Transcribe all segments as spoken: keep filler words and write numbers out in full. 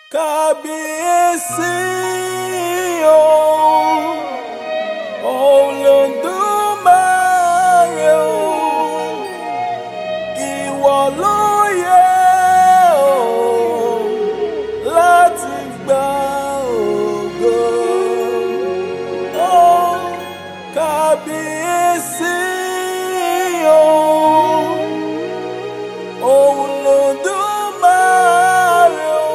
Kábíyèsí o, Olódùmarè o, ìwọ ló yẹ o láti gba ògo. O Kábíyèsí o, Olódùmarè o,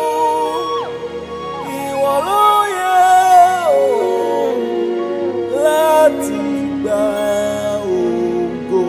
ìwọ ló yẹ o láti gba ògo.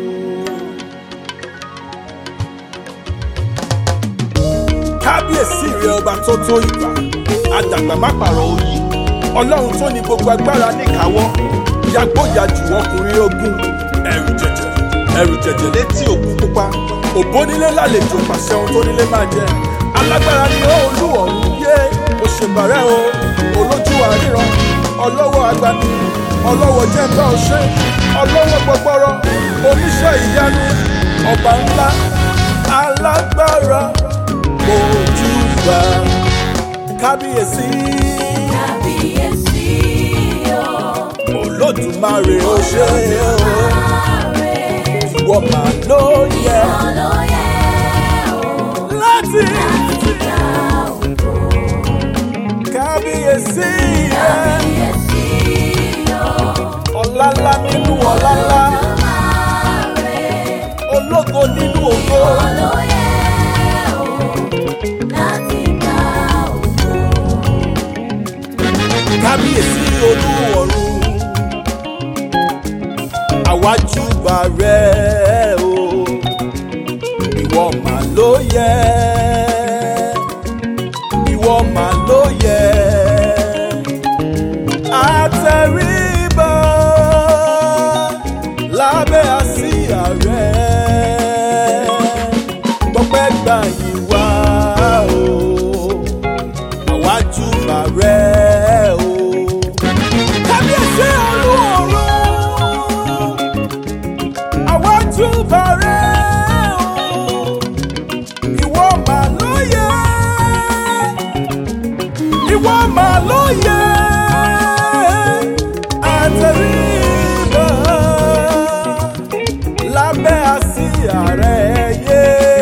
Kábíyèsí rẹ ọba tó tó ìgbà, àdàgbà má pààrọ̀ òyì, ọlọ́run tó ní gbogbo agbára níkàáwọ́, yagbóyàjù ọkùnrin ogun, ẹ̀rù jẹ̀jẹ̀ ẹ̀rù jẹ̀jẹ̀ létí òkun pupa, òbónílé lálejò pàṣẹ ohun tó nílé máa jẹ, alágbára ni ó olúwọ̀run yé òṣèbàrẹ́ o, olójú àríran, ọlọ́wọ́ agbani, ọlọ́wọ́ jẹ́ńbá ọṣẹ́, ọlọ́wọ́ gbọgbọrọ, oníṣẹ́ ìyanu, ọba ńlá, alágbára, ojúbà. Kábíyèsí, Kábíyèsí o, Olódùmarè ó ṣe o, ìwọ mà ló yẹ ìwọ ló yẹ o láti láti gba ògo. kábíyèsí rẹ, Kábíyèsí o, ọláńlá nínú ọláńlá, Olódùmarè, ológo nínú ògo. ìwọ ló yẹ o láti gba ògo. Kábíyèsí olúwọ̀run, àwa júbà rẹ o, ìwọ mà ló yẹ, ìwọ mà ló yẹ, àtẹríba lábẹ́ àsíá rẹ, gbọpẹ́ gbà yín wá o, àwa júbà rẹ o. Kábíyèsí olúwọ̀run, àwa júbà rẹ o, ìwọ mà ló yẹ, ìwọ mà ló yẹ, àtẹríba lábẹ́ àsíá rẹ yé,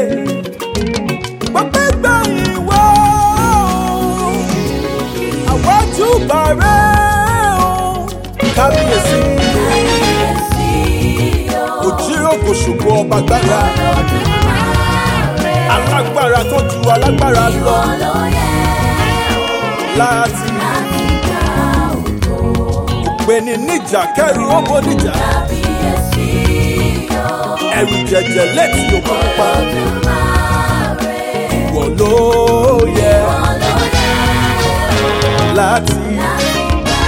gbọpẹ́ gbà yín wá o, àwa júbà rẹ o. Kábíyèsí Kábíyèsí o, òjíròkò ṣùgbọ́n ọba gbára, Olódùmarè, alágbára tó ju alágbára lọ, ìwọ ló yẹ o láti láti gba ògo. ògbéni níjà kẹrù ọmọ níjà, Kábíyèsí o, ẹ̀rù jẹ̀jẹ̀ létí òkun pupa, Olódùmarè, ìwọ ló yẹ ìwọ ló yẹ láti. láti gba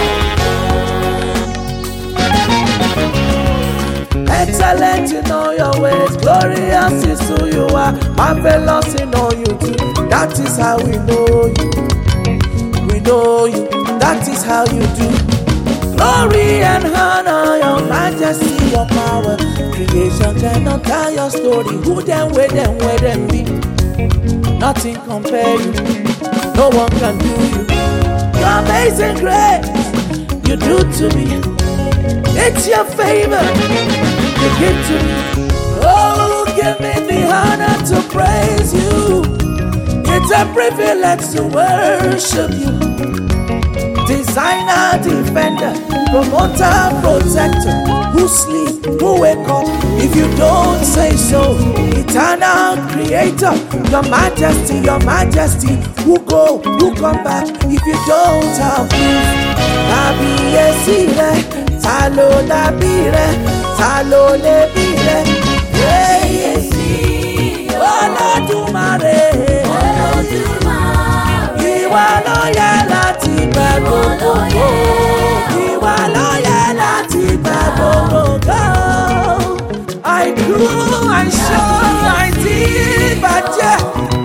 Excellent in all your ways, glorious is who you are, marvelous in all you do. That is how we know you. We know you. That is how you do. Glory and honor, your majesty, your power. Creation cannot tell your story. Who them, where them, where them be? Nothing compare you. No one can do you. Your amazing grace, you do to me. It's your favor you give to me. Oh, give me the honor to praise you. It's a privilege to worship you. Designer, defender, promoter, protector. Who sleep, who wake up if you don't say so. Eternal creator, your majesty, your majesty. Who go, who come back if you don't have proof. Kábíyèsí rẹ, ta ló dàbí rẹ, ta ló lè bí rẹ. Kábíyèsí o, Olódùmarè, Olódùmarè, ìwọ ló yẹ láti gba gbogbo. Ìwọ ló yẹ láti gba gbogbo. Àìkú, àìṣọ́, àìdíbàjẹ́.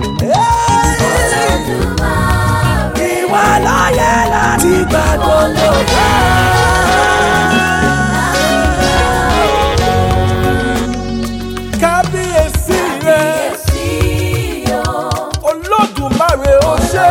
Olódùmarè, Ìwọ ló yẹ láti gba gbogbo. Kábíyèsí rẹ, Kábíyèsí o, Olódùmarè ó ṣe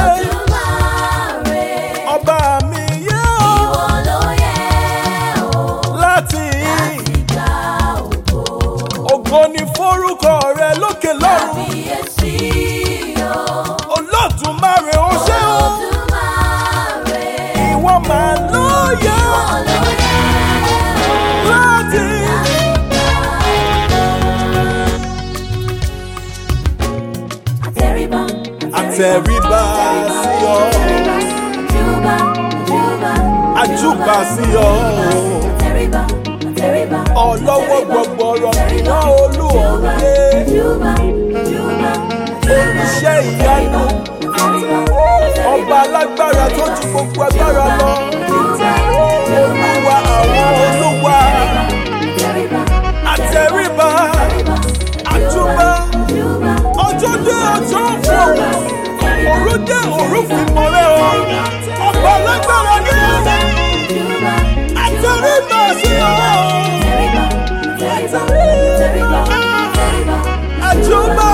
àtẹríba sí ọ. Àjúbà sí ọ. Ọlọ́wọ́ gbọgbọrọ iná olú ọ̀rẹ́. Oníṣẹ́ ìyanu. Ọba alágbára tó ju gbogbo agbára lọ. Olúwa àwọn olúwa. Àtẹríba. Àjúbà. Ọjọ́ dé ọjọ́ fún ọ. Òru dé òru fi mọ́lẹ̀ ọ. Ọba alágbára ní ọ̀sẹ̀. Àtẹríba sí ọ. Àjúbà.